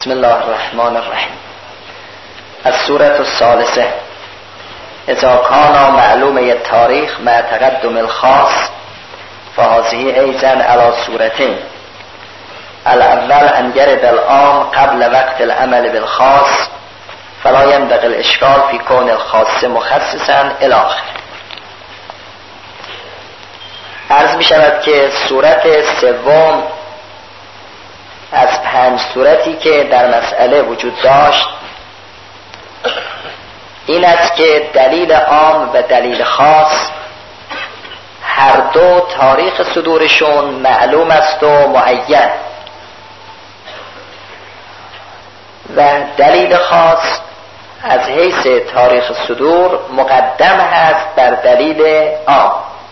بسم الله الرحمن الرحیم. السورة الثالثة اذا كان معلوم التاريخ مع تقدم الخاص فهذه ايضا على صورتين. الاول ان يرد العام قبل وقت العمل بالخاص فلا ينبغي الاشكال في كون الخاص مخصصا الى آخر. عرض می شود که صورت سوم از 5 صورتی که در مسئله وجود داشت این است که دلیل عام و دلیل خاص هر دو تاریخ صدورشون معلوم است و معین و دلیل خاص از حیث تاریخ صدور مقدم هست بر دلیل عام،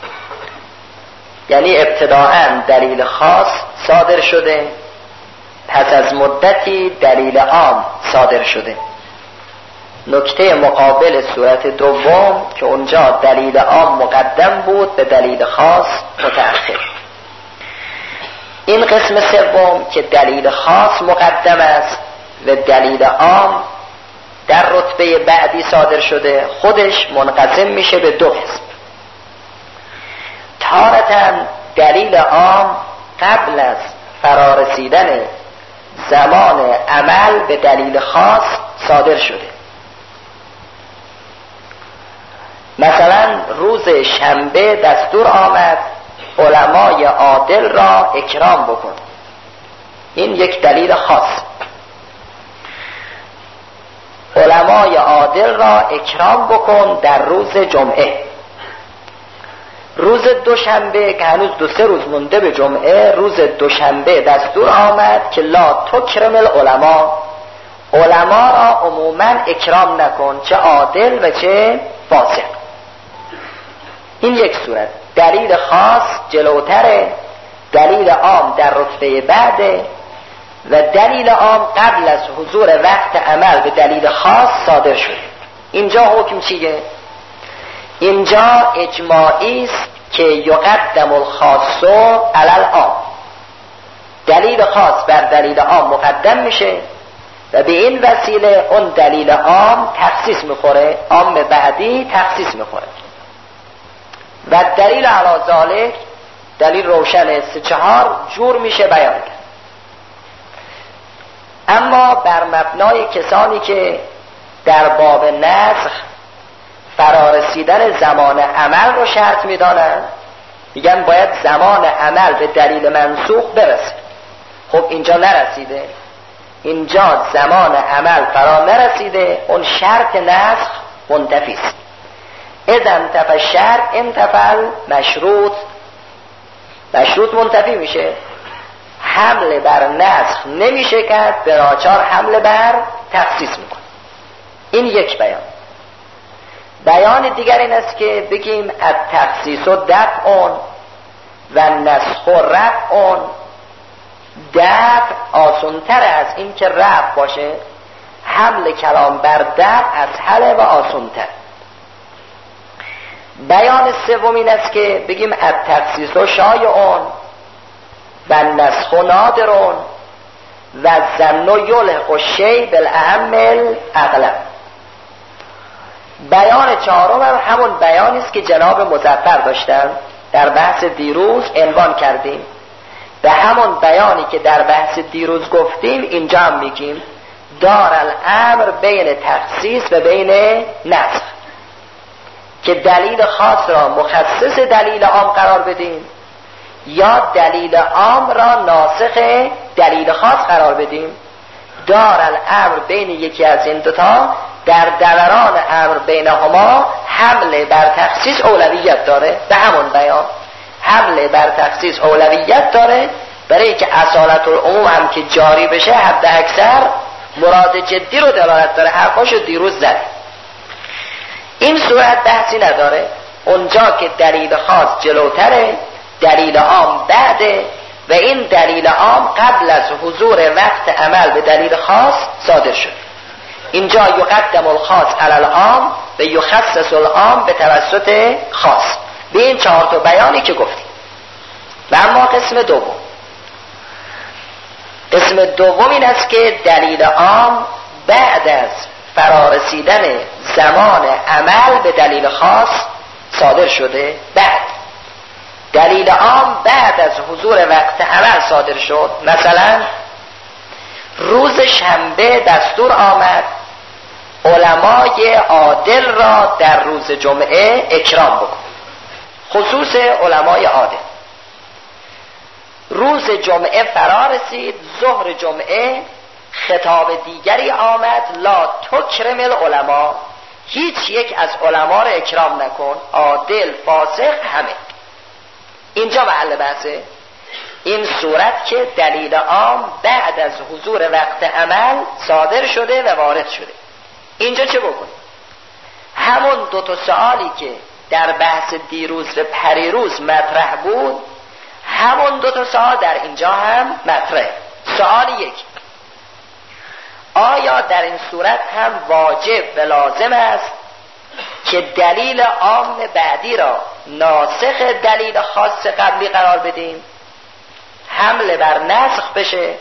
یعنی ابتداءً دلیل خاص صادر شده، پس از مدتی دلیل عام صادر شده. نکته مقابل صورت دوم که اونجا دلیل عام مقدم بود به دلیل خاص متأخر. این قسم سوم که دلیل خاص مقدم است و دلیل عام در رتبه بعدی صادر شده، خودش منقسم میشه به دو قسم. تارة دلیل عام قبل از فرارسیدن زمان عمل به دلیل خاص صادر شده. مثلا روز شنبه دستور آمد علمای عادل را اکرام بکن، این یک دلیل خاص. علمای عادل را اکرام بکن در روز جمعه. روز دوشنبه که هنوز 2-3 روز مونده به جمعه، روز دوشنبه دستور آمد که لا تکرم العلماء، علما را عموما اکرام نکن، چه عادل و چه فاسق. این یک صورت دلیل خاص جلوتره، دلیل عام در رتبه بعده و دلیل عام قبل از حضور وقت عمل به دلیل خاص صادر شده. اینجا حکم چیه؟ اینجا اجماعی است که یقدم الخاص علی العام، دلیل خاص بر دلیل عام مقدم میشه و به این وسیله اون دلیل عام تخصیص میخوره، عام بعدی تخصیص میخوره و دلیل علی ذالک دلیل روشن 3-4 جور میشه بیان کرد. اما بر مبنای کسانی که در باب نسخ فرارسیدن زمان عمل رو شرط میدانن، میگن باید زمان عمل به دلیل منسوخ برسه. خب اینجا نرسیده، اینجا زمان عمل فرا نرسیده، اون شرط نسخ منتفی است. اذا انتفى الشرط انتفى مشروط منتفی میشه. حمله بر نسخ نمیشه کرد، به ناچار حمله بر تخصیص میکنه. این یک بیان. بیان دیگر این است که بگیم التخصیص و دفع و نسخ و رفع. دفع آسان‌تر از این که رفع باشه، حمل کلام بر دفع از حل و آسان‌تر. بیان سوم این است که بگیم التخصیص و شایعون و نسخ و نادرون و ظن و یلحق الشیء بالاهم الاغلب. بیان چهارم هم همون بیانی است که جناب مظفر داشتن در بحث دیروز عنوان کردیم. به همون بیانی که در بحث دیروز گفتیم اینجا هم میگیم دار الامر بین تخصیص و بین نسخ، که دلیل خاص را مخصص دلیل عام قرار بدیم یا دلیل عام را ناسخ دلیل خاص قرار بدیم. دار الامر بین یکی از این دوتا، در دوران امر بینهما حمله بر تخصیص اولویت داره. به همون بیان حمله بر تخصیص اولویت داره، برای که اصالت العموم هم که جاری بشه حد اکثر مراد جدی رو دلالت داره. حرفاشو دیروز زد. این صورت بحثی نداره. اونجا که دلیل خاص جلوتره، دلیل عام بعده و این دلیل عام قبل از حضور وقت عمل به دلیل خاص صادر شد. اینجا یقدم الخاص علی العام و یخصص العام به توسط خاص. به این 4 تا بیانی که گفتیم. و اما قسم دوم قسم دوم این است که دلیل عام بعد از فرارسیدن زمان عمل به دلیل خاص صادر شده. بعد دلیل عام بعد از حضور وقت عمل صادر شد. مثلا روز شنبه دستور آمد علمای عادل را در روز جمعه اکرام بکن، خصوص علمای عادل. روز جمعه فرا رسید، ظهر جمعه خطاب دیگری آمد، لا تکرم العلماء، هیچ یک از علما را اکرام نکن، عادل فاسق همه. اینجا محل بحثه. این صورت که دلیل عام بعد از حضور وقت عمل صادر شده و وارد شده. اینجا چه بکنیم؟ همون دو تا سوالی که در بحث دیروز و پریروز مطرح بود، همون دو تا سوال در اینجا هم مطرح. سوال یک، آیا در این صورت هم واجب و لازم است که دلیل عام بعدی را ناسخ دلیل خاص قبلی قرار بدیم، حمل بر نسخ بشه،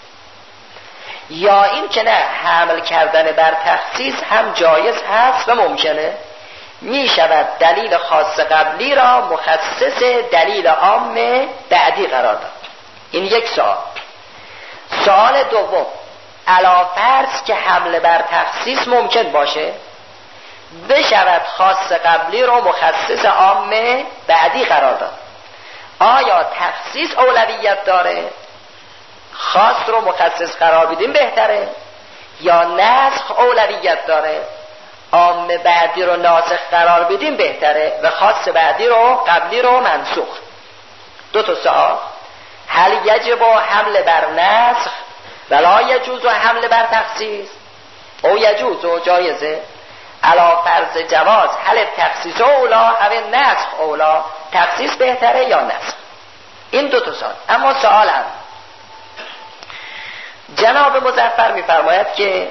یا این که نه حمل کردن بر تخصیص هم جایز هست و ممکنه، می شود دلیل خاص قبلی را مخصص دلیل عام بعدی قرار داد. این یک سوال. سوال دوم، علی فرض که حمل بر تخصیص ممکن باشه، بشود خاص قبلی را مخصص عام بعدی قرار داد. آیا تخصیص اولویت داره؟ خاص رو مخصص قرار بدیم بهتره، یا نسخ اولویت داره؟ عام بعدی رو ناسخ قرار بدیم بهتره و خاص بعدی رو قبلی رو منسوخ. دو تا سوال. هل یجب حمل بر نسخ ولا یجوز حمل بر تخصیص، او یجوز و جایزه؟ علی فرض جواز هل تخصیص اولا او نسخ اولا، تخصیص بهتره یا نسخ؟ این دو تا سوال. اما سوال هم جناب مظفر می‌فرماید که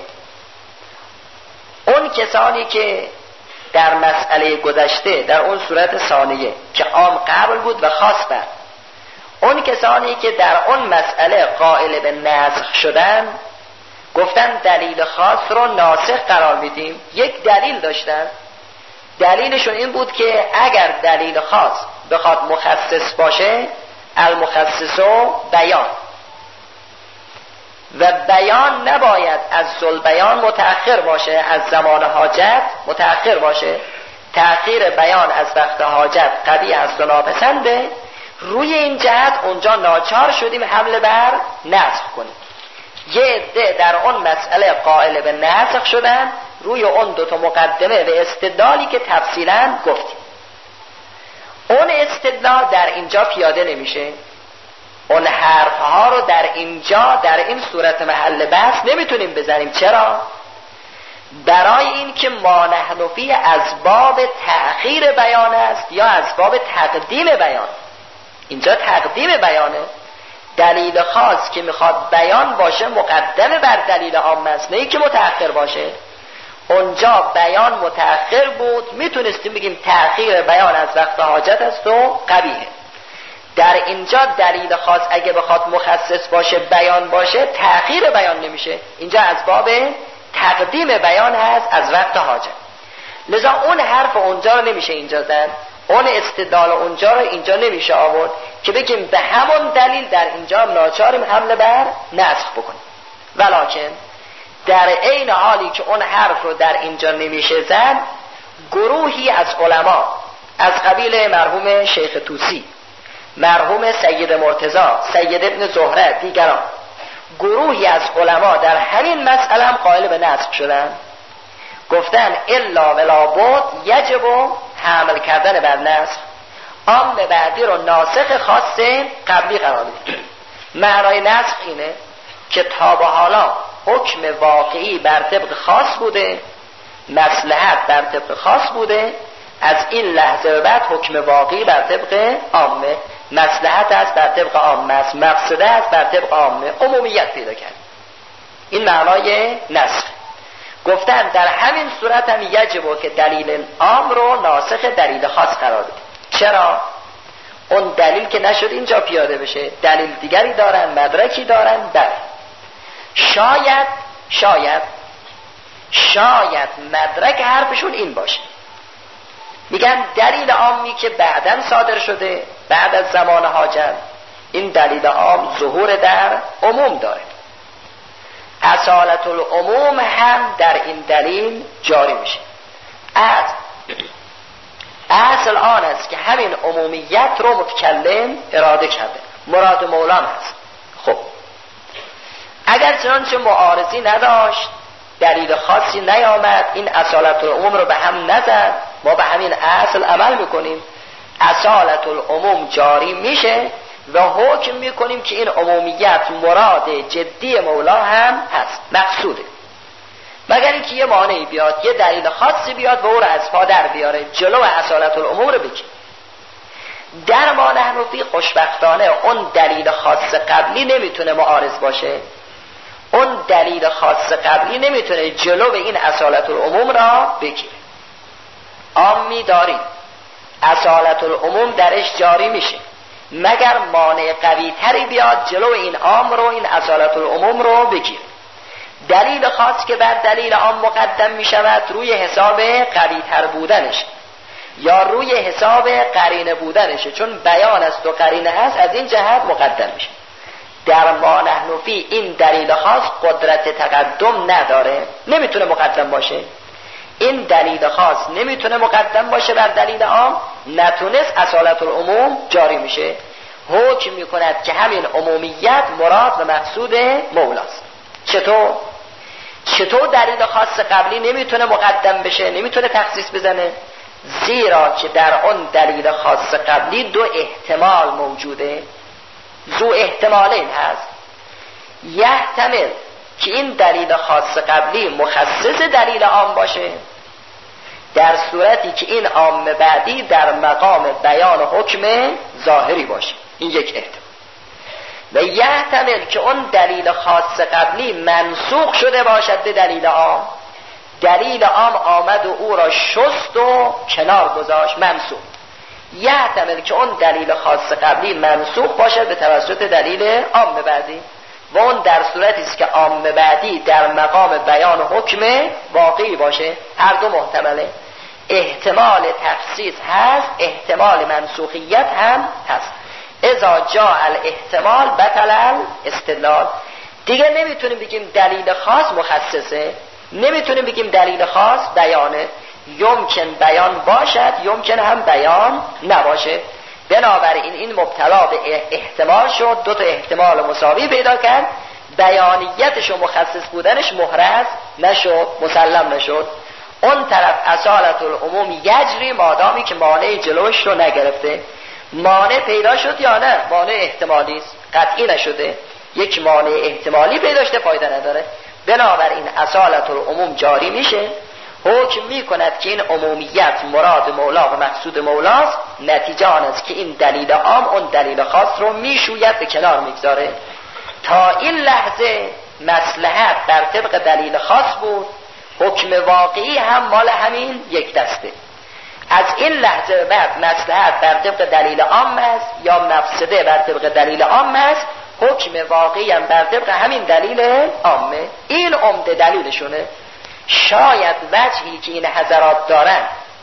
اون کسانی که در مسئله گذشته در اون صورت ثانیه که عام قبل بود و خاص بعد، اون کسانی که در اون مسئله قائل به نسخ شدن، گفتن دلیل خاص رو ناسخ قرار میدیم. یک دلیل داشتن، دلیلشون این بود که اگر دلیل خاص بخواد مخصص باشه، المخصص بیان، و بیان نباید از ذوالبیان متأخر باشه، از زمان حاجت متأخر باشه. تأخیر بیان از وقت حاجت قبیح است و ناپسنده. روی این جهت اونجا ناچار شدیم حمل بر نسخ کنیم. یه عده در اون مسئله قائل به نسخ شدن، روی اون دو تا مقدمه و استدلالی که تفصیلا گفتیم. اون استدلال در اینجا پیاده نمیشه. اون حرفها رو در اینجا در این صورت محل بحث نمیتونیم بزنیم. چرا؟ برای این که ما نحن فی اسباب تأخیر بیان است یا اسباب تقدیم بیان. اینجا تقدیم بیانه. دلیل خاص که میخواد بیان باشه مقدم بر دلیل عام است، نه که متأخر باشه. اونجا بیان متأخر بود، میتونستیم بگیم تأخیر بیان از وقت حاجت است و قبیحه. در اینجا دلیل خاص اگه بخواد مخصص باشه، بیان باشه، تأخیر بیان نمیشه. اینجا از باب تقدیم بیان هست از وقت حاجت. لذا اون حرف اونجا رو نمیشه اینجا زد، اون استدلال اونجا رو اینجا نمیشه آورد که بگیم به همون دلیل در اینجا ناچاریم حمله بر نسخ بکنیم. ولکن در عین حالی که اون حرف رو در اینجا نمیشه زد، گروهی از علما از قبیل مرحوم شیخ طوسی، مرحوم سید مرتضی، سید ابن زهره، دیگران، گروهی از علما در همین مسئله هم قائل به نسخ شدن. گفتن الا ولا بد یجب حمل کردن بر نسخ، عام بعدی رو ناسخ خاص قبلی قرار بدیم. معنای نسخ اینه که تا به حالا حکم واقعی بر طبق خاص بوده، مصلحت بر طبق خاص بوده، از این لحظه به بعد حکم واقعی بر طبق عامه، مصلحت است بر طبق عامه است، مقصده است بر طبق عامه، عمومیت پیدا کرد. این معنای نسخ. گفتن در همین صورت هم یجب که دلیل عام رو ناسخ دلیل خاص قرار بدیم. چرا؟ اون دلیل که نشد اینجا پیاده بشه، دلیل دیگری دارن، مدرکی دارن. بله شاید مدرک حرفشون این باشه. میگن دلیل عامی که بعداً صادر شده بعد از زمان حاجت، این دلیل عام ظهور در عموم داره. اصالت العموم هم در این دلیل جاری میشه. اصل آن است که همین عمومیت رو متکلم اراده کرده، مراد مولام هست. خب اگر چنانچه معارضی نداشت، دلیل خاصی نیامد، این اصالت العموم رو به هم نزد، ما به همین اصل عمل میکنیم، اصالت العموم جاری میشه و حکم میکنیم که این عمومیت مراد جدی مولا هم هست، مقصوده. مگر اینکه یه مانعی بیاد، یه دلیل خاصی بیاد و او رو از پا در بیاره، جلو اصالت العموم رو بگیره. در ما نحن فی خوشبختانه اون دلیل خاص قبلی نمیتونه معارض باشه، اون دلیل خاص قبلی نمیتونه جلو این اصالت العموم را بگیره. عامی داریم، اصالت العموم درش جاری میشه، مگر مانع قوی تری بیاد جلو این عام رو، این اصالت العموم رو بگیره. دلیل خاص که بر دلیل عام مقدم میشود روی حساب قوی تر بودنش یا روی حساب قرینه بودنشه، چون بیان است و قرینه هست، از این جهت مقدم میشه. در ما نحن فی این دلیل خاص قدرت تقدم نداره، نمیتونه مقدم باشه. این دلیل خاص نمیتونه مقدم باشه بر دلیل عام، نتونست اصالت العموم جاری میشه، حکم میکند که همین عمومیت مراد و مقصود مولاست. چطور دلیل خاص قبلی نمیتونه مقدم بشه، نمیتونه تخصیص بزنه؟ زیرا که در اون دلیل خاص قبلی دو احتمال موجوده، ذو احتمالین هست. یحتمل که این دلیل خاص قبلی مخصص دلیل عام باشه، در صورتی که این عام بعدی در مقام بیان حکم ظاهری باشه، این یک احتمال. و یحتمل که اون دلیل خاص قبلی منسوخ شده باشد به دلیل عام، دلیل عام آمد و او را شست و کنار گذاشت، منسوخ. یحتمل که اون دلیل خاص قبلی منسوخ باشد به توسط دلیل عام بعدی، و اون در صورتی است که عام بعدی در مقام بیان حکم واقعی باشه. هر دو محتمله، احتمال تخصیص هست، احتمال منسوخیت هم هست. اذا جاء الاحتمال بطل الاستدلال. دیگه نمیتونیم بگیم دلیل خاص مخصصه، نمیتونیم بگیم دلیل خاص بیانه، یمکن بیان باشد، یمکن هم بیان نباشه. بنابراین این مبتلا به احتمال شد، دو تا احتمال مساوی پیدا کرد، بیانیتش و مخصص بودنش محرز نشد، مسلم نشد. اون طرف اصالت العموم یجری، مادامی که مانع جلوش رو نگرفته. مانع پیدا شد یا نه؟ مانع احتمالی است، قطعی نشده، یک مانع احتمالی پیدا شده، فایده نداره. بنابراین اصالت العموم جاری میشه، حکم میکند که این عمومیت مراد مولا و مقصود مولاست. نتیجه آن است که این دلیل عام اون دلیل خاص رو میشوید، به کنار میگذاره. تا این لحظه مصلحت در طبق دلیل خاص بود، حکم واقعی هم مال همین یک دسته. از این لحظه بعد مصلحت بر طبق دلیل عام است یا مفسده بر طبق دلیل عام است، حکم واقعی هم بر طبق همین دلیل عامه. این عمده دلیلشونه. شاید وجهی که این حضرات دارن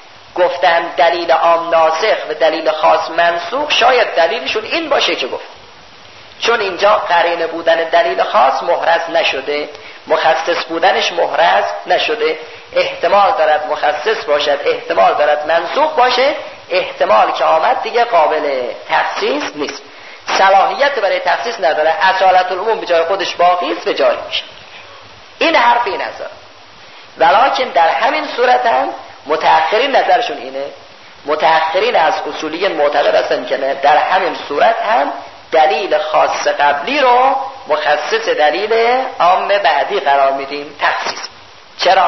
گفتن دلیل عام ناسخ و دلیل خاص منسوخ، شاید دلیلشون این باشه که گفت چون اینجا قرینه بودن دلیل خاص محرز نشده، مخصص بودنش محرز نشده، احتمال دارد مخصص باشد، احتمال دارد منسوخ باشه، احتمال که آمد دیگه قابل تخصیص نیست، صلاحیت برای تخصیص نداره، اصالت العموم به جای خودش باقی است و جاری میشه. این حرف این نظر. ولکن در همین صورت هم متأخرین نظرشون اینه، متأخرین از اصولیین معتقد هستن که در همین صورت هم دلیل خاص قبلی رو مخصص دلیل عام بعدی قرار میدیم، تخصیص. چرا؟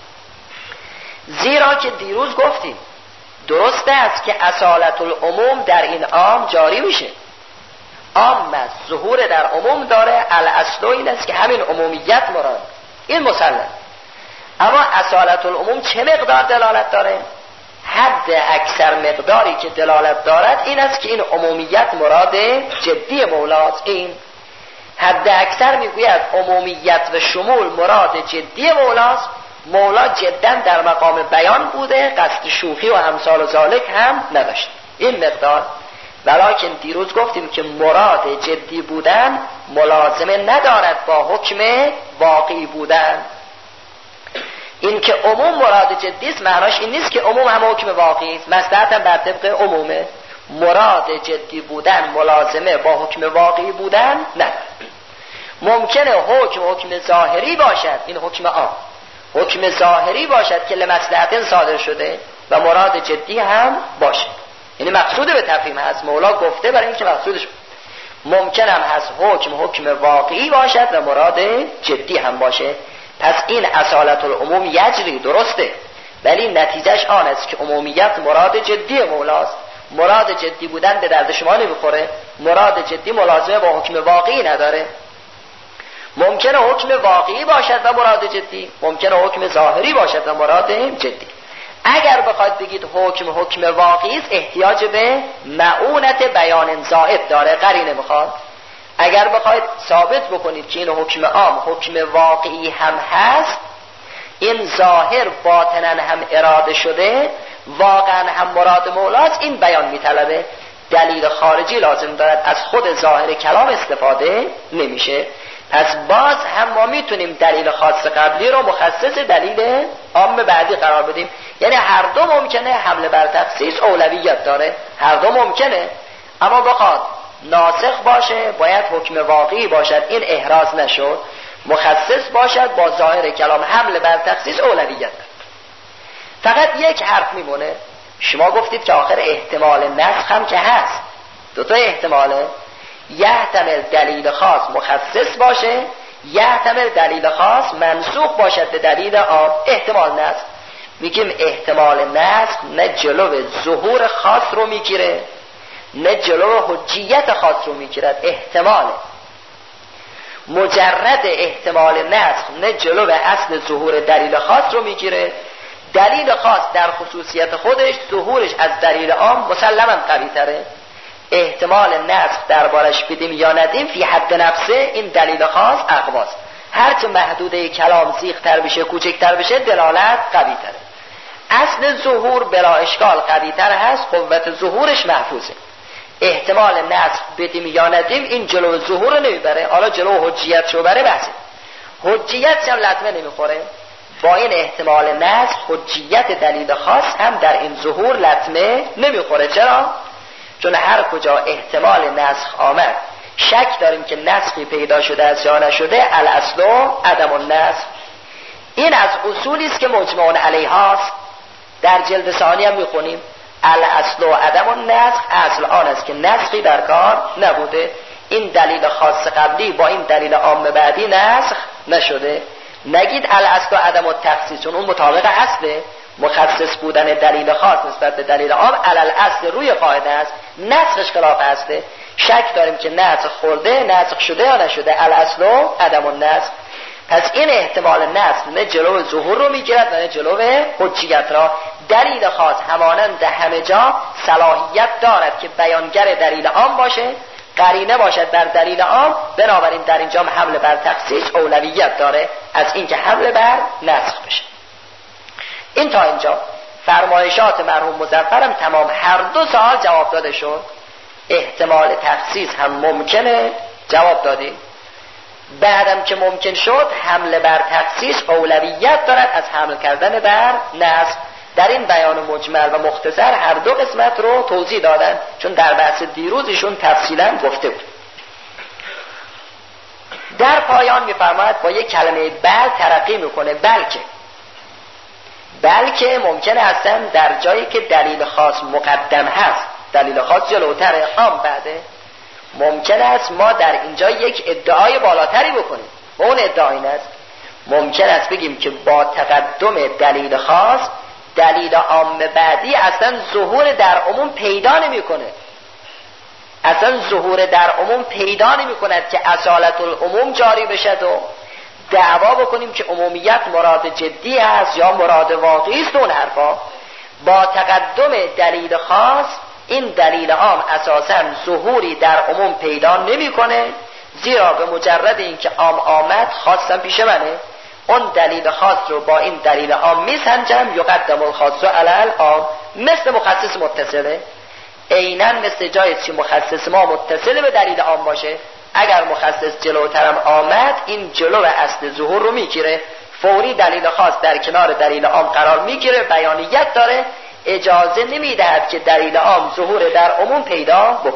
زیرا که دیروز گفتیم درست است که اصالت العموم در این عام جاری میشه، عام است، ظهور در عموم داره، الاصل این است که همین عمومیت مراد، این مسلم. اما اصالت العموم چه مقدار دلالت داره؟ حد اکثر مقداری که دلالت دارد این است که این عمومیت مراد جدی مولاست. این حد اکثر میگوید عمومیت و شمول مراد جدی مولاست. مولا جدا در مقام بیان بوده، قصد شوخی و امثال و ذالک هم نداشت. این مقدار. ولکن دیروز گفتیم که مراد جدی بودن ملازمه ندارد با حکم واقعی بودن. این که عموم مراد جدی است معناش این نیست که عموم هم حکم واقعی است. مصلحت هم بر طبق عمومه. مراد جدی بودن ملازمه با حکم واقعی بودن ندارد. ممکنه حکم ظاهری باشد، این حکم عام حکم ظاهری باشد که لمصلحت صادر شده و مراد جدی هم باشد. یعنی مقصود به تفهیم هست، مولا گفته برای اینکه مقصودش. ممکن هم هست حکم واقعی باشد و مراد جدی هم باشه. پس این اصالت العموم یجری درسته، ولی نتیجهش آن است که عمومیت مراد جدی مولاست. مراد جدی بودن به درد شما نمیخوره. مراد جدی ملازمه با حکم واقعی نداره. ممکنه حکم واقعی باشد و مراد جدی، ممکنه حکم ظاهری باشد و مراد جدی. اگر بخواید بگید حکم واقعی است، احتیاج به معونت بیان زائد داره، قرینه میخواد. اگر بخواید ثابت بکنید که این حکم عام حکم واقعی هم هست، این ظاهر باطنا هم اراده شده، واقعا هم مراد مولاست، این بیان میطلبه. دلیل خارجی لازم دارد، از خود ظاهر کلام استفاده نمیشه. پس باز هم ما میتونیم دلیل خاص قبلی رو مخصص دلیل عام بعدی قرار بدیم. یعنی هر دو ممکنه، حمل بر تخصیص اولویت داره، هر دو ممکنه. اما بخواد ناسخ باشه باید حکم واقعی باشد، این احراز نشد. مخصص باشد با ظاهر کلام، حمل بر تخصیص اولویت داره. فقط یک حرف میمونه. شما گفتید که آخر احتمال نسخ هم که هست، دوتا احتماله. یحتمل دلیل خاص مخصص باشه، یحتمل دلیل خاص منسوخ باشد به دلیل عام. احتمال نسخ میگیم احتمال نسخ نه جلو ظهور خاص رو میگیره نه جلو حجیت خاص رو میگیرد. احتمال مجرد احتمال نسخ نه جلو اصل ظهور دلیل خاص رو میگیره. دلیل خاص در خصوصیت خودش ظهورش از دلیل عام مسلماً قوی تره. احتمال نسخ دربارش بدیم یا ندیم فی حد نفسه این دلیل خاص اقواست. هرچه محدوده کلام زیغ‌تر بشه، کوچکتر بشه، دلالت قوی تره. اصل ظهور بلا اشکال قوی تر هست، قوت ظهورش محفوظه. احتمال نسخ بدیم یا ندیم این جلو ظهور رو نمیبره. حالا جلو حجیت شو بره بحثه. حجیت هم لطمه نمیخوره. با این احتمال نسخ حجیت دلیل خاص هم در این ظهور لطمه نمیخوره. چرا؟ چون هر کجا احتمال نسخ آمد شک داریم که نسخی پیدا شده است یا نشده، الاصل عدم النسخ. این از اصولی است که مجمع علیه هاست. در جلد ثانی هم میخونیم الاصل عدم النسخ، اصل آن است که نسخی در کار نبوده. این دلیل خاص قبلی با این دلیل عام بعدی نسخ نشده. نگید الاصل عدم التخصیص، چون اون مطابق اصله. مخصص بودن دلیل خاص نسبت به دلیل عام علل اصل روی قاعده است، نسخش خلاف اصله. شک داریم که نسخ خورده، نسخ شده یا نشده، الاصل عدم النسخ. پس این احتمال نسخ نه جلو ظهور رو میگیرد و نه جلو حجیت را. دلیل خاص همانند همه جا صلاحیت دارد که بیانگر دلیل عام باشه، قرینه باشد بر دلیل عام. بنابراین در اینجا حمل بر تخصیص اولویت داره از اینکه حمل بر نسخ بشه. این تا اینجا فرمایشات مرحوم مظفرم تمام. هر دو سوال جواب داده شد. احتمال تخصیص هم ممکنه، جواب دادیم. بعدم که ممکن شد حمل بر تخصیص اولویت دارد از حمل کردن بر نسخ. در این بیان مجمل و مختصر هر دو قسمت رو توضیح دادن، چون در بحث دیروزشون تفصیلا گفته بود. در پایان میفرماید با یک کلمه بل ترقی میکنه. بلکه ممکنه اصلا در جایی که دلیل خاص مقدم هست، دلیل خاص جلوتره، عام بعده، ممکن است ما در اینجا یک ادعای بالاتری بکنیم. و اون ادعا این است ممکن است بگیم که با تقدم دلیل خاص دلیل عام بعدی اصلا ظهور در عموم پیدا نمی کنه. اصلا ظهور در عموم پیدا نمی کند که اصالت العموم جاری بشد و دعوا بکنیم که عمومیت مراد جدی است یا مراد واقعی است. اون حرفا با تقدم دلیل خاص این دلیل عام اساساً ظهوری در عموم پیدا نمی‌کنه زیرا به مجرد اینکه عام آمد خاصم پیش منه، اون دلیل خاص رو با این دلیل عام میسنجم. یقدم الخاص علی العام، مثل مخصص متصله. عیناً مثل جایی که مخصص ما متصل به دلیل عام باشه، اگر مخصص جلوترم آمد این جلو اصل ظهور رو میگیره، فوری دلیل خاص در کنار دلیل عام قرار میگیره، بیانیت داره، اجازه نمیدهد که دلیل عام ظهور در عموم پیدا بکنه.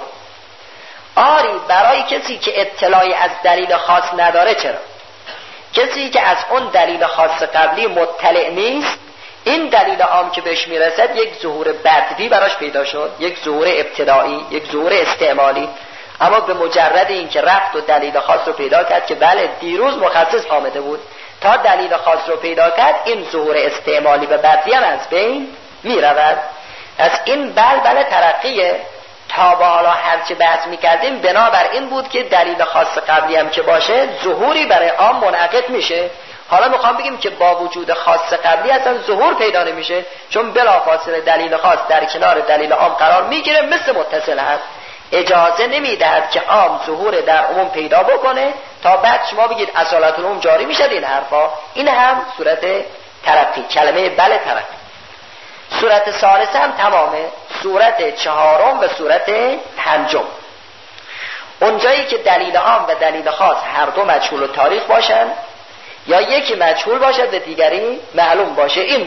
آری برای کسی که اطلاعی از دلیل خاص نداره، چرا؟ کسی که از اون دلیل خاص قبلی مطلع نیست، این دلیل عام که بهش میرسد یک ظهور بدوی براش پیدا شد، یک ظهور ابتدایی، یک ظهور استعمالی. اما به مجرد این که رفت و دلیل خاص رو پیدا کرد که بله دیروز مخصص آمده بود، تا دلیل خاص رو پیدا کرد این ظهور استعمالی به بدوی هم از بین میرود. از این بل ترقیه. تا با حالا هرچه بحث میکردیم بنابر این بود که دلیل خاص قبلی هم که باشه ظهوری برای عام منعقد میشه. حالا میخوام بگیم که با وجود خاص قبلی اصلا ظهور پیدا نمیشه، چون بلافاصله دلیل خاص در کنار دلیل عام قرار میگیره، مثل متصل هست. اجازه نمیدهد که عام ظهور در عموم پیدا بکنه تا بعد شما بگید اصالت العموم جاری میشه. این حرفا این هم صورت ترقی، کلمه بل ترقی. صورت ثالثه هم تمامه، صورت چهارم و صورت پنجم. اونجایی که دلیل عام و دلیل خاص هر دو مجهول و تاریخ باشن، یا یکی مجهول باشد و دیگری معلوم باشه. این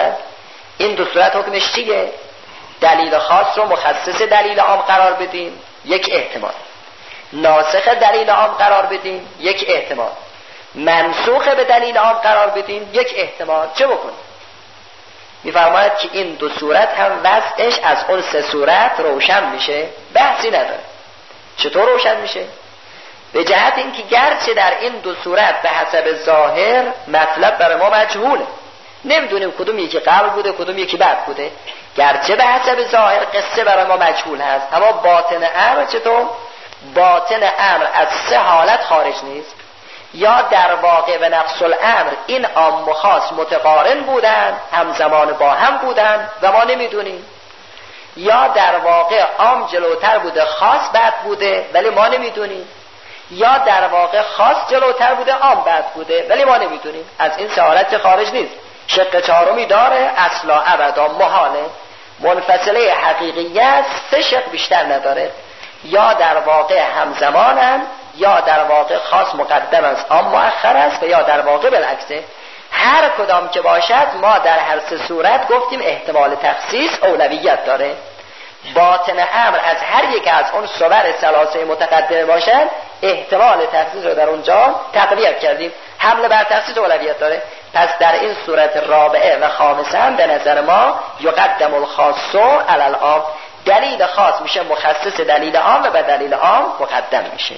دو صورت حکمش چیه؟ دلیل خاص رو مخصص دلیل عام قرار بدیم، یک احتمال. ناسخ دلیل عام قرار بدیم، یک احتمال. منسوخ به دلیل عام قرار بدیم، یک احتمال. چه بکنیم؟ میفرماید که این دو صورت هم وضعش از اون سه صورت روشن میشه، بحثی نداره. چطور روشن میشه؟ به جهت اینکه گرچه در این دو صورت به حسب ظاهر مطلب برای ما مجهوله، نمیدونیم کدوم یکی قبل بوده کدوم یکی بعد بوده، گرچه به حسب ظاهر قصه برای ما مجهول هست، اما باطن امر چطور؟ باطن امر از سه حالت خارج نیست. یا در واقع و نفس الامر این عام و خاص متقارن بودن، همزمان با هم بودن و ما نمیدونیم. یا در واقع عام جلوتر بوده خاص بعد بوده ولی ما نمیدونیم. یا در واقع خاص جلوتر بوده عام بعد بوده ولی ما نمیدونیم. از این سه حالت خارج نیست. شق چهارمی داره، اصلا ابدا محاله، منفصله حقیقیت، سه شق بیشتر نداره. یا در واقع همزمانن، یا در واقع خاص مقدم است عام مؤخر است، و یا در واقع بالعکسه. هر کدام که باشد ما در هر سه صورت گفتیم احتمال تخصیص اولویت داره. باطن امر از هر یک از اون صور ثلاثه متقدمه باشد احتمال تخصیص رو در اونجا تقویت کردیم، حمله بر تخصیص اولویت داره. پس در این صورت رابعه و خامسه هم به نظر ما یقدم الخاص علی العام، دلیل خاص میشه مخصص دلیل عام و به دلیل عام مقدم میشه.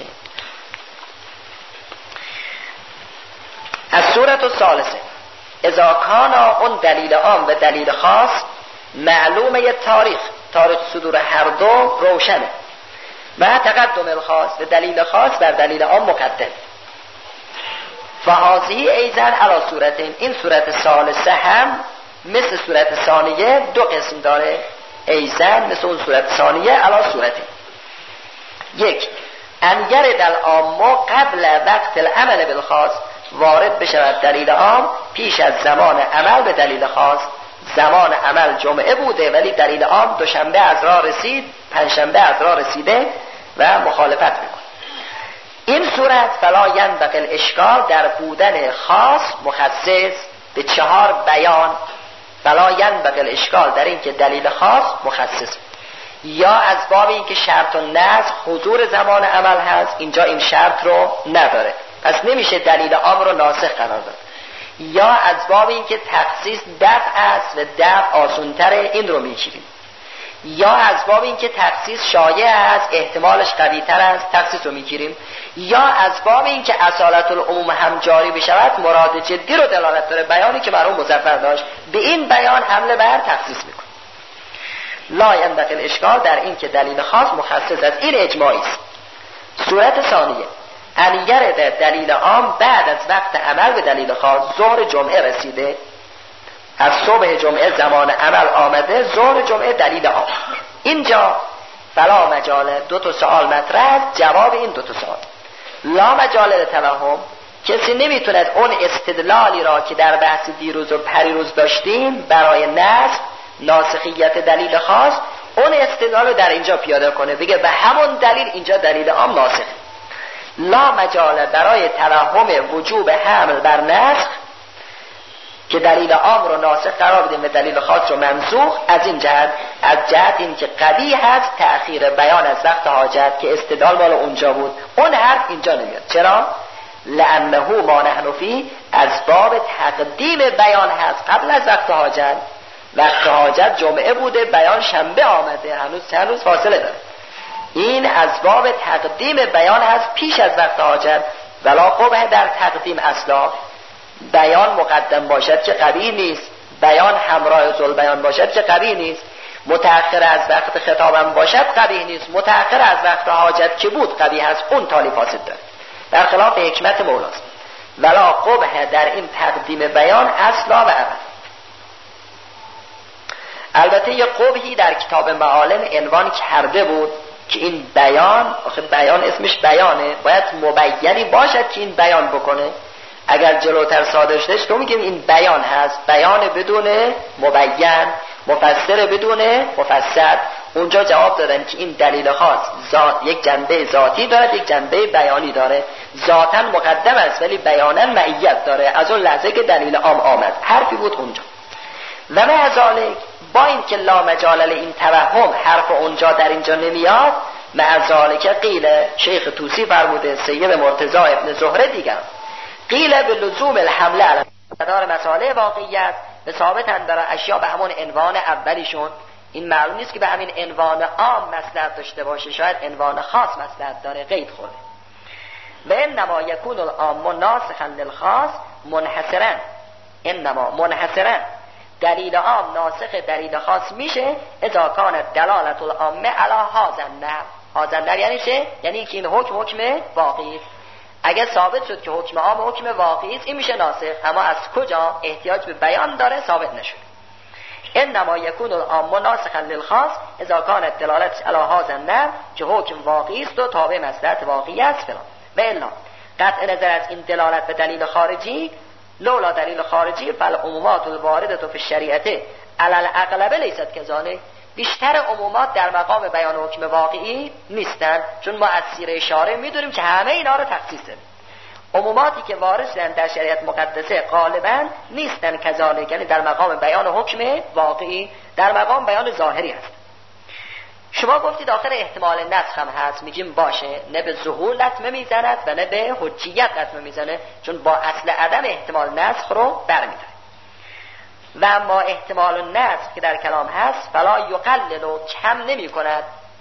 از صورت الثالثه اذا کان اون دلیل عام و دلیل خاص معلومه تاریخ صدور هر دو روشنه و تقدم الخاص و دلیل خاص بر دلیل عام مقدم. فهذه ایضا علی صورتین، این صورت ثالثه هم مثل صورت ثانیه دو قسم داره. ایضا مثل اون صورت ثانیه علی صورتین. یک، ان یرد العام قبل وقت العمل بالخاص، وارد بشود دلیل عام پیش از زمان عمل به دلیل خاص. زمان عمل جمعه بوده ولی دلیل عام دوشنبه از راه رسید، پنجشنبه از راه رسیده و مخالفت میکنه. این صورت فلا ینبغی الاشکال در بودن خاص مخصص به 4 بیان. فلا ینبغی الاشکال در این که دلیل خاص مخصص، یا از باب این که شرط و نسخ حضور زمان عمل هست، اینجا این شرط رو نداره پس نمیشه دلیل عام رو ناسخ قرار داد. یا از باب این که تخصیص دفع است و دفع آسان‌تره، این رو میگیریم. یا از باب این که تخصیص شایع است، احتمالش قوی‌تر است، تخصیص رو میگیریم. یا از باب این که اصالت العموم هم جاری بشود، مراد جدی رو دلالت داره، بیانی که مرحوم مظفر داشت به این بیان حمله بر تخصیص میکنه. لا ینبغی الاشکال در این که دلیل خاص مخصص است، این اجماعی است. صورت ثانیه ان یرد دلیل عام بعد از وقت عمل به دلیل خاص. ظهر جمعه رسیده، از صبح جمعه زمان عمل آمده، ظهر جمعه دلیل عام. اینجا فلا مجاله 2 سوال مطرح است، جواب این 2 سوال. لا مجال للتوهم، کسی نمیتوند اون استدلالی را که در بحث دیروز و پریروز داشتیم برای نسخ ناسخیت دلیل خاص، اون استدلال رو در اینجا پیاده کنه، بگه به همون دلیل اینجا دلیل عام ناسخ. لا مجال برای توهم وجوب حمل بر نسخ که دلیل عام رو ناسخ قرار بدیم و دلیل خاص رو منسوخ، از این جهت، از جهت این که قبیح هست تأخیر بیان از وقت حاجت که استدلال مال اونجا بود، اون حرف اینجا نمیاد. چرا؟ لأنه ما نحن فی، از باب تقدیم بیان هست قبل از وقت حاجت. وقت حاجت جمعه بوده، بیان شنبه آمده، هنوز فاصله داره. این از باب تقدیم بیان هست پیش از وقت حاجت. ولا قبح در تقدیم اصلا، بیان مقدم باشد که قبیح نیست، بیان همراه ذل بیان باشد که قبیح نیست، متأخر از وقت خطابم باشد قبیح نیست، متأخر از وقت حاجت که بود قبیح است، اون تالی فاسد داره، در خلاف حکمت مولاست. ولا قبح در این تقدیم بیان اصلا و ابد. البته یه قبحی در کتاب معالم عنوان کرده بود که این بیان، آخه بیان اسمش بیانه، باید مبینی باشد که این بیان بکنه. اگر جلوتر صادر شدش تو میگیم این بیان هست، بیان بدون مبین، مفسر بدون مفسر. اونجا جواب دادن که این دلیل خاص یک جنبه ذاتی دارد، یک جنبه بیانی داره. ذاتاً مقدم است ولی بیاناً معیت داره، از اون لحظه که دلیل عام آمد. حرفی بود اونجا. و مع ذالک، با این که لا مجال این توهم، حرف اونجا در اینجا نمیاد. مع ذالک قیل، شیخ طوسی فرموده، سید مرتضی ابن زهره دیگر، قیل به لزوم الحمله علی مدار مسائل واقعیت به ثابتن برای اشیا به همون عنوان اولیشون. این معلوم نیست که به همین عنوان عام مصلحت داشته باشه، شاید عنوان خاص مصلحت داره، قید خورده. و انما یکون العام ناسخا للخاص منحصرا، انما منحصرا دلیل عام ناسخ دلیل خاص میشه اذا کانت دلالت العامه علی هذا النحو. هذا النحو یعنی چه؟ یعنی که این حکم واقعی. اگه ثابت شد که حکم عام حکم واقعی است، این میشه ناسخ. اما از کجا؟ احتیاج به بیان داره، ثابت نشد. انما یکون العام ناسخا للخاص اذا کانت دلالت علی هذا النحو، که حکم واقعی است و تابع مصلحت واقعی است فلان. و الا قطع نظر از این دلالت به دلیل خارجی، لولا دلیل خارجی فالعمومات الوارده فی الشریعه علی الاغلب لیست کذالک. بیشتر عمومات در مقام بیان حکم واقعی نیستن، چون ما از سیر اشاره میدونیم که همه اینا رو تخصیص داریم. عموماتی که واردن در شریعت مقدسه غالبا نیستن کذالک، یعنی در مقام بیان حکم واقعی، در مقام بیان ظاهری هست. شما گفتید آخر احتمال نسخ هم هست، میگیم باشه، نه به ظهور لطمه میزند و نه به حجیت لطمه میزنه، چون با اصل عدم احتمال نسخ رو برمی‌داره. و اما احتمال نسخ که در کلام هست فلا یقلل، و کم نمی کند،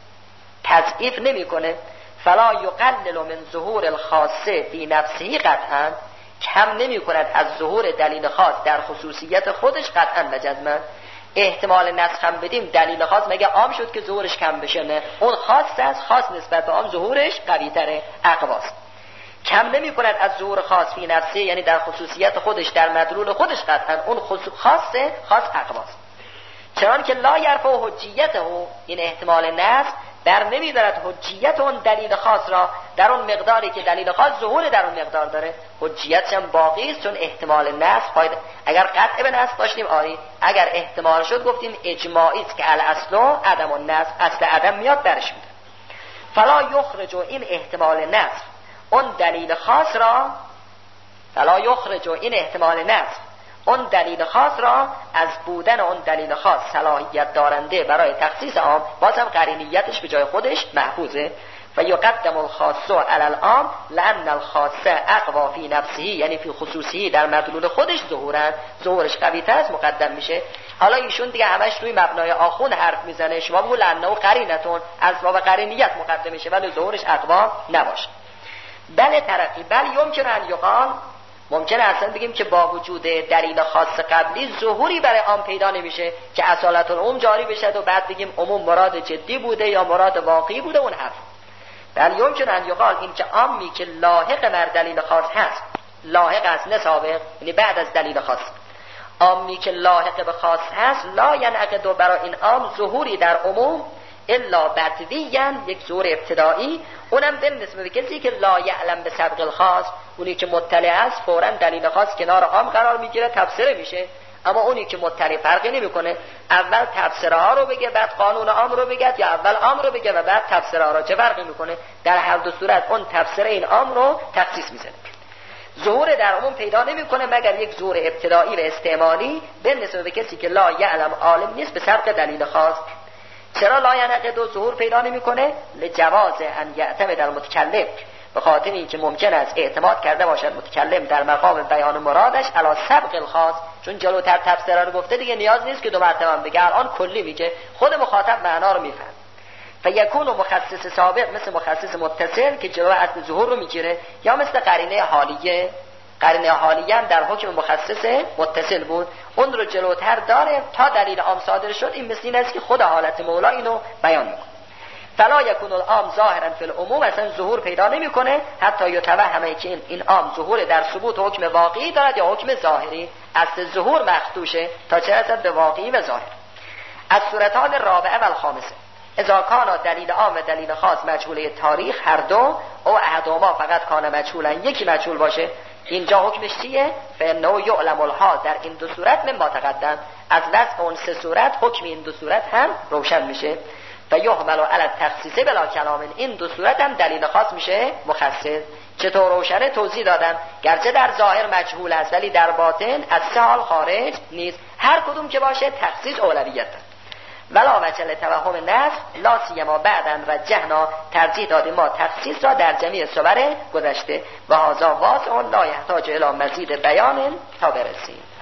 تضعیف نمی کنه. فلا یقلل من ظهور الخاصه فی نفسه قطعا، کم نمی کند از ظهور دلیل خاص در خصوصیت خودش قطعا و جزما. احتمال نسخ هم بدیم دلیل خاص مگه عام شد که ظهورش کم بشه؟ نه، اون خاص است، خاص نسبت به عام ظهورش قوی تره، اقواست. کم نمی کند از ظهور خاص فی نفسه، یعنی در خصوصیت خودش، در مدلول خودش قطعا اون خاصه، خاص اقواست. چنان که لا یرفع حجیته، این احتمال نسخ در نمی دارد حجیت اون دلیل خاص را در اون مقداری که دلیل خاص ظهور در اون مقدار داره. حجیتش هم باقی است، چون احتمال نسخ فایده. اگر قطع به نسخ داشتیم آری، اگر احتمال شد گفتیم اجماعی است که الاصل عدم النسخ، اصل عدم میاد برش میده. فلا یخرج، این احتمال نسخ اون دلیل خاص را، فلا یخرج، این احتمال نسخ اون دلیل خاص را از بودن اون دلیل خاص صلاحیت دارنده برای تخصیص عام، بازم قرینیتش به جای خودش محفوظه. و یقدم الخاص علی العام لان الخاص اقوا فی نفسه، یعنی فی خصوصی، در مدلول خودش ظهورش قوی تر است، مقدم میشه. حالا ایشون دیگه همش روی مبنای آخون حرف میزنه، شما بگو لانه قرینتون، از باب قرینیت مقدم میشه ولی ظهورش اقوا نباشه. بل ترقی، بل یمکن ان یقال، ممکنه اصلا بگیم که با وجود دلیل خاص قبلی ظهوری برای عام پیدا نمیشه که اصالت العموم جاری بشه و بعد بگیم عموم مراد جدی بوده یا مراد واقعی بوده. اون حرف بل یمکن ان یقال، این که عامی که لاحق بر دلیل خاص هست، لاحق است نه سابق، یعنی بعد از دلیل خاص، عامی که لاحق به خاص هست، لا ینعقد برای این عام ظهوری در عموم الا بدویان، یک ظهور ابتدایی، اونم به نسبت کسی که لا یعلم به سبق الخاص، اونی که مطلع است فوراً دلیل خاص کنار عام قرار میگیره، تفسیر میشه. اما اونی که مطلع فرقی نمیکنه، اول تفسیرها ها رو بگه بعد قانون عام رو بگه، یا اول عام رو بگه و بعد تفسیرها رو، چه فرقی میکنه؟ در هر دو صورت اون تفسیر این عام رو تخصیص میزنه. ظهور در عموم پیدا نمیکنه مگر یک ظهور ابتدایی و استعمالی به نسبت به کسی که لا یعلم عالم نیست به سبق دلیل خاص. چرا لا ینعقد ظهور پیدا نمیکنه؟ لجواز ان یعتمد المتکلم، به خاطر اینکه ممکن است اعتماد کرده باشد متکلم در مقام بیان مرادش علی سبق الخاص، چون جلوتر تفسیر رو گفته دیگه نیاز نیست که دو مرتبه بگه، الان کلی میگه، خود مخاطب معنا رو میفهم. فیکون مخصص سابق مثل مخصص متصل که جلو اصل ظهور رو میگیره، یا مثل قرینه حالیه. قرینه حالیه هم در حکم مخصص متصل بود، اون رو جلوتر داره تا دلیل عام صادر شد. این مثل این است که خود حالت مولا اینو بیان میکنه. فلا یکون العام ظاهرا فی العموم، اصلا ظهور پیدا نمیکنه حتی یتوهم که این عام ظهور در ثبوت حکم واقعی دارد یا حکم ظاهری. اصل ظهور مخدوشه تا چه رسد به واقعی و ظاهر. از صورتان رابعه و الخامسه اذا کان دلیل عام و دلیل خاص مجهوله تاریخ هر دو، او احدهما فقط کان مجهولا، یکی مجهول باشه، اینجا حکمش چیه؟ فانه یعلم الحال، در این دو صورت من ما تقدم، از وضع اون سه صورت حکم این دو صورت هم روشن میشه. و یحمل علی التخصیص بلا کلام، این دو صورت هم دلیل خاص میشه مخصص. چطور روشنه؟ توضیح دادم. گرچه در ظاهر مجهول است ولی در باطن از سه حال خارج نیست، هر کدوم که باشه تخصیص اولویت داره. ولا وجه توهم نفس لا سیما بعدن رجحنا، ترجیح دادیم ما تخصیص را در جمیع صور گذشته و هذا واسع لا یحتاج الی مزید بیان تا برسیم.